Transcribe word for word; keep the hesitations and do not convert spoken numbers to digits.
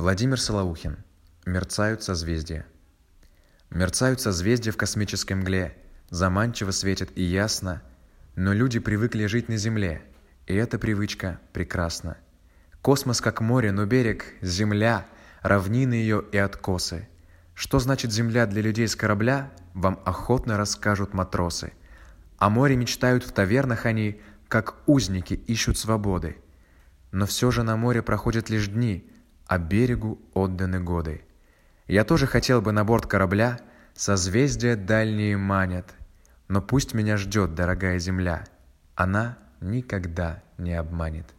Владимир Солоухин. Мерцают созвездия. Мерцают созвездия в космической мгле, заманчиво светят и ясно, но люди привыкли жить на Земле, и эта привычка прекрасна. Космос как море, но берег — земля, равнины ее и откосы. Что значит земля для людей с корабля, вам охотно расскажут матросы. О море мечтают в тавернах они, как узники ищут свободы. Но все же на море проходят лишь дни, а берегу отданы годы. Я тоже хотел бы на борт корабля, созвездия дальние манят, но пусть меня ждет дорогая земля, она никогда не обманет.